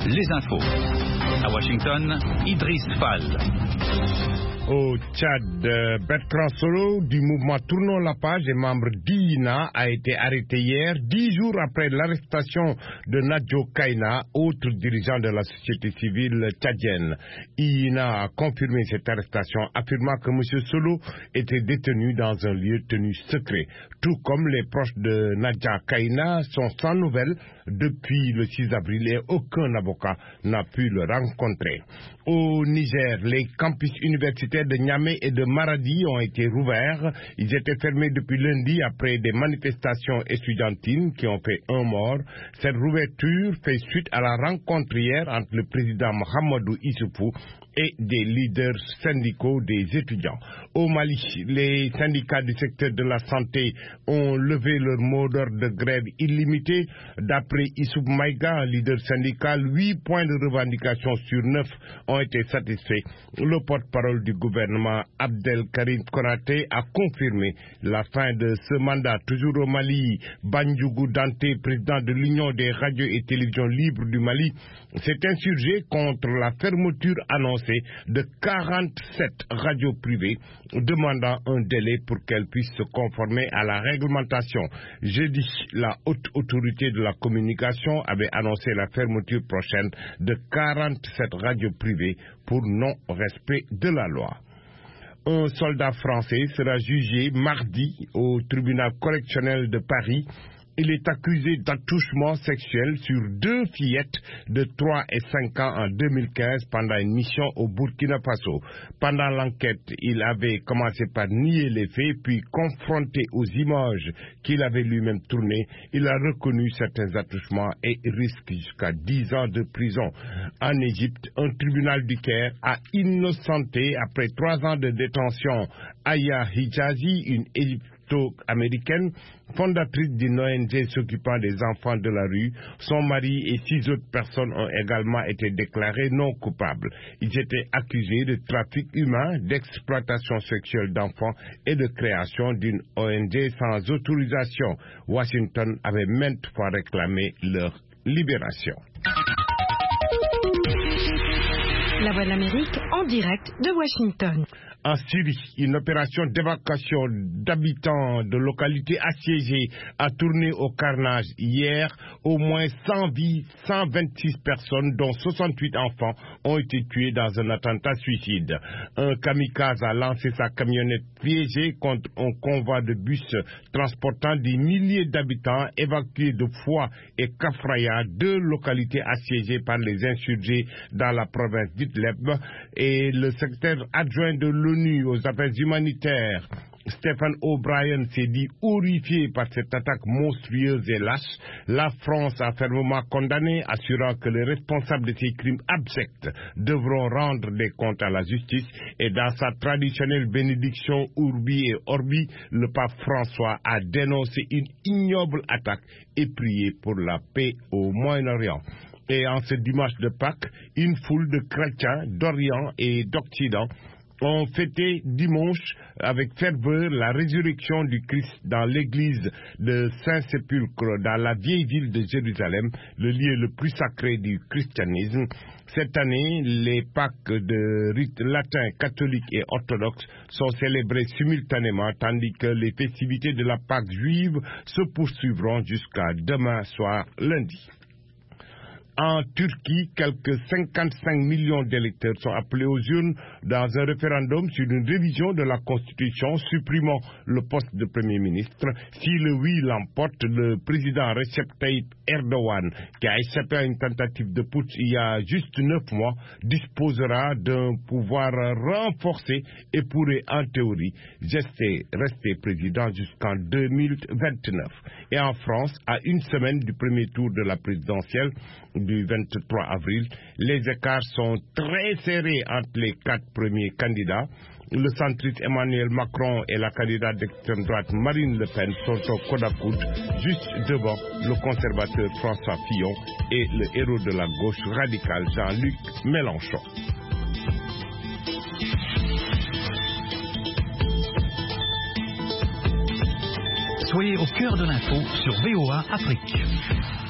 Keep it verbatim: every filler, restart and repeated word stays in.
les infos. À Washington, Idriss Fall. Au Tchad, Bertrand Solo du mouvement Tournons la page et membre d'I N A a été arrêté hier, dix jours après l'arrestation de Nadjo Kaina, autre dirigeant de la société civile tchadienne. I N A a confirmé cette arrestation, affirmant que M. Solo était détenu dans un lieu tenu secret. Tout comme les proches de Nadja Kaina sont sans nouvelles depuis le six avril et aucun avocat n'a pu le rencontrer. Au Niger, les campus universitaires de Niamey et de Maradi ont été rouverts. Ils étaient fermés depuis lundi après des manifestations étudiantines qui ont fait un mort. Cette rouverture fait suite à la rencontre hier entre le président Mohamedou Issoufou et des leaders syndicaux des étudiants. Au Mali, les syndicats du secteur de la santé ont levé leur mot d'ordre de grève illimité. D'après Issouf Maïga, leader syndical, huit points de revendication sur neuf ont été satisfaits. Le porte-parole du gouvernement, Abdelkarim Konaté, a confirmé la fin de ce mandat. Toujours au Mali, Bandjougou Danté, président de l'Union des radios et télévisions libres du Mali, s'est insurgé contre la fermeture annoncée de quarante-sept radios privées, demandant un délai pour qu'elles puissent se conformer à la réglementation. Jeudi, la haute autorité de la communication avait annoncé la fermeture prochaine de quarante-sept radios privées pour non-respect de la loi. Un soldat français sera jugé mardi au tribunal correctionnel de Paris. Il est accusé d'attouchement sexuel sur deux fillettes de trois et cinq ans en deux mille quinze pendant une mission au Burkina Faso. Pendant l'enquête, il avait commencé par nier les faits, puis confronté aux images qu'il avait lui-même tournées, il a reconnu certains attouchements et risque jusqu'à dix ans de prison. En Égypte, un tribunal du Caire a innocenté, après trois ans de détention, Aya Hijazi, une égypto-américaine, fondatrice d'une O N G s'occupant des enfants de la rue. Son mari et six autres personnes ont également été déclarés non coupables. Ils étaient accusés de trafic humain, d'exploitation sexuelle d'enfants et de création d'une O N G sans autorisation. Washington avait maintes fois réclamé leur libération. La Voix de l'Amérique en direct de Washington. En Syrie, une opération d'évacuation d'habitants de localités assiégées a tourné au carnage hier. Au moins cent vies, cent vingt-six personnes, dont soixante-huit enfants, ont été tués dans un attentat suicide. Un kamikaze a lancé sa camionnette piégée contre un convoi de bus transportant des milliers d'habitants évacués de Foua et Kafraya, deux localités assiégées par les insurgés dans la province d'Idlib. Et le secrétaire adjoint de l'ONU aux affaires humanitaires, Stephen O'Brien, s'est dit horrifié par cette attaque monstrueuse et lâche. La France a fermement condamné, assurant que les responsables de ces crimes abjects devront rendre des comptes à la justice. Et dans sa traditionnelle bénédiction Urbi et Orbi, le pape François a dénoncé une ignoble attaque et prié pour la paix au Moyen-Orient. Et en ce dimanche de Pâques, une foule de chrétiens d'Orient et d'Occident ont fêté dimanche avec ferveur la résurrection du Christ dans l'église de Saint-Sépulcre, dans la vieille ville de Jérusalem, le lieu le plus sacré du christianisme. Cette année, les Pâques de rite latin, catholique et orthodoxe sont célébrées simultanément, tandis que les festivités de la Pâque juive se poursuivront jusqu'à demain soir, lundi. En Turquie, quelques cinquante-cinq millions d'électeurs sont appelés aux urnes dans un référendum sur une révision de la Constitution supprimant le poste de Premier ministre. Si le oui l'emporte, le président Recep Tayyip Erdogan, qui a échappé à une tentative de putsch il y a juste neuf mois, disposera d'un pouvoir renforcé et pourrait en théorie rester, rester président jusqu'en deux mille vingt-neuf. Et en France, à une semaine du premier tour de la présidentielle du vingt-trois avril, les écarts sont très serrés entre les quatre premiers candidats. Le centriste Emmanuel Macron et la candidate d'extrême droite Marine Le Pen sont au coude à coude, juste devant le conservateur François Fillon et le héros de la gauche radicale Jean-Luc Mélenchon. Soyez au cœur de l'info sur V O A Afrique.